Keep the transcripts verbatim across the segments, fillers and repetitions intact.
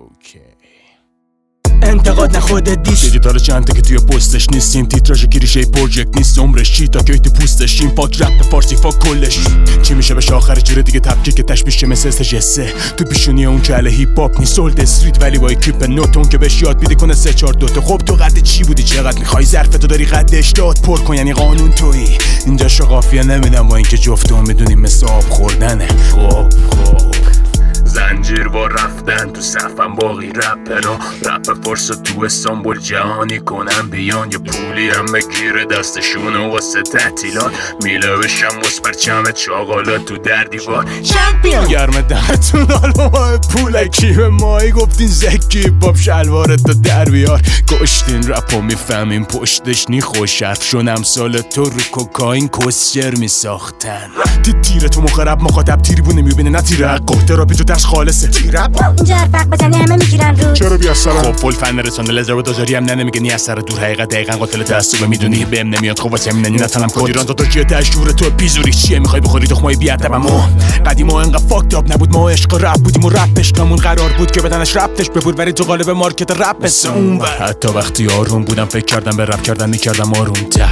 اوکی. انتقاد نه خودت دیش دیجیتال چنده که توی پستش نیستیم، تیتراژ گیریشه پروژکت نیست عمرش، چی تا که تو پوستش این پاک رپ فارسی فاک کلش. چی میشه بهش آخر جوره دیگه تبکیه که تشبیه شه مثل جسه تو پیشونی اون که اله هیپ هاپ نیست اولد استریت ولی با اکیپ نوتون که بهش یاد بیده کنه سه چهار دوتا. خب تو قد چی بودی چقدر میخوای ظرفتو داری قدش داد پر کن یعنی قانون تویی اینجا شو قافیه نمیدم با اینکه جفتو میدونیم مثل آب خوردنه. خب خب زنجیر با رفتن تو صفم باقی رپرا رپ فارس تو استانبول جهانی کنن بیان یه پولی هم بگیره دستشونو واسه تعطیلات میله بشم واسه پرچم چاقالا تو در دیوار چمپیون گرم دهتون حالا پولکی به مایی گفتین زکی باب شلوارت تو در بیار کشتین رپو میفهمین پشتش نی خوش حرف شونم سال تو رو کوکاین کسیر میساختن تی تیره تو مخرب مخاطب تیری بونه میبینه نه تیره حقا تراپی تو دست خالصه تیرپ اینجا حرفق بزنی همه میگیرن رو چرا بی اثرم خب فول فن رسانه لزر و دازاری هم نمیگه نی اثر دور حقیقت دقیقا قاتل تعصب میدونی بهم نمیاد خب واسه همین نی نتنم کد ایران تا چیه تشور تو پیزوری چیه میخوای بخوری تخمای بی ادبمو قدیم ما انقدر فاکت اپ نبود ما عشق رپ بودیم و رپش نمون قرار بود که بدنش رپتش ببور ولی تو قالب مارکت رپ مثل اون حتی وقتی آروم بودم فکر کردم به رپ کردن میکردم آرومتر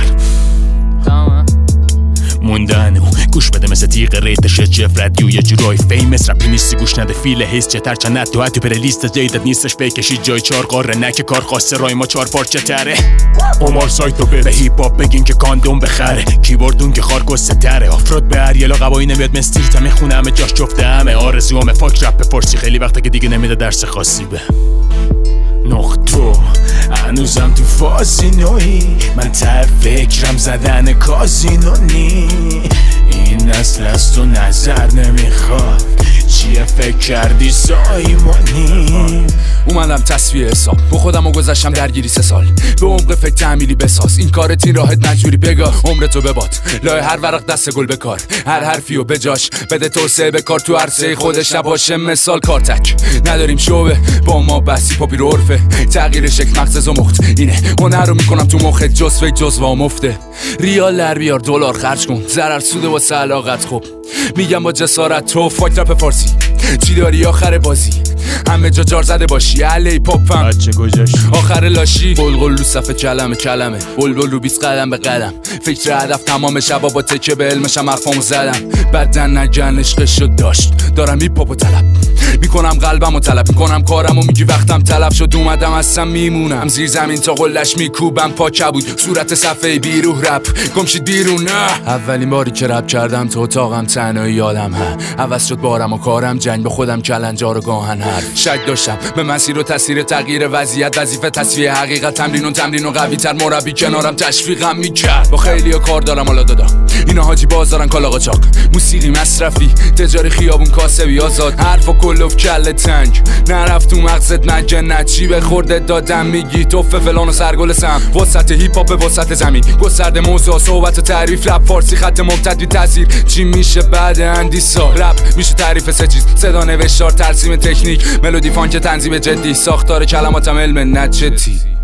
موندن و گوش بده مثل تیغ ریتش جف رادیو یه جورای فیمس رپی نیستی گوش نده فیل هیست چه تر چند تو حتی پر لیست جیدت نیستش بکشید جای چار قاره نه که کار خواسته رای ما چار پارچه تره عمر سایتو به هیپ هاپ بگین که کاندوم بخره کیبوردون که خار گسته تره افراد به اریالا قوایی نمیاد مستیر تا میخونه همه جاش جفته همه آرزو همه فاک رپ فارسی خیلی وقته که دیگه نمیده درس خاصی به نقطو هنوزم تو فازینوی من ته فکرم زدن کازینو نی این نسل از تو نظر نمیخواد چیه فکر کردی سایمانی اومدم تصفیه حساب با خودم و گذشتم درگیری سه سال به عمق فکر تعمیلی بساز این کارت این راحت مجبوری بگاه عمرتو بباد لای هر ورق دست گل بکار هر حرفی و بجاش بده توسعه به کار تو عرصه خودش نباشه مثال کارتک نداریم شوبه با ما بسی پاپی رو عرفه تغییر شکل مغز و مخت اینه هنر رو میکنم تو مخت جز فکر جز و مفته ریال در بیار دلار خرج کن ضرر سود واسه علاقت خب میگم با جسارت تو فاک رپ فارسی چی داری آخر بازی همه جا جار زده باشی علی پاپم بچه گذاشت آخر لاشی بلغل رو صفحه کلمه کلمه بلبل رو بیست قدم به قدم فکر هدف تمام شبا با تکه به علمشم حرفامو زدم بدن نگن عشقشو داشت دارم هیپ هاپو طلب میکنم قلبمو طلب میکنم کارمو میگی وقتم طلب شد اومدم اصلا میمونم زیر زمین تا قلش میکوبم پاک بود صورت صفحه بیروح رپ گمشید بیرون نه اولین باری که رپ کردم تو اتاقم تنهایی یادم ها عوض شد بارم و کارم جنگ به خودم کلنجار و گاهن حرف شک داشتم به مسیر و تاثیر تغییر وضعیت وظیفه تصفیه حقیقت تمرین و تمرین و قوی تر مربی کنارم تشویقم میکرد با خیلیا کار دارم حالا دادا اینا حاجی باز دارن کالا قاچاق موسیقی مصرفی تجاری خیابون کاسبی آزاد حرف و کلوف کله تنگ نرفت تو مغزت نگه نچی به خورده دادم میگی توف فلان و سرگل سم وسط هیپ هاپ وسط زمین گسترده موضوع صحبت و تعریف رپ فارسی خط ممتد بی تاثیر چی میشه بعد اندی سال رپ میشه تعریف سه چیز صدا نوشتار ترسیم تکنیک ملودی فانک تنظیم جدی ساختار کلماتم علم نجتی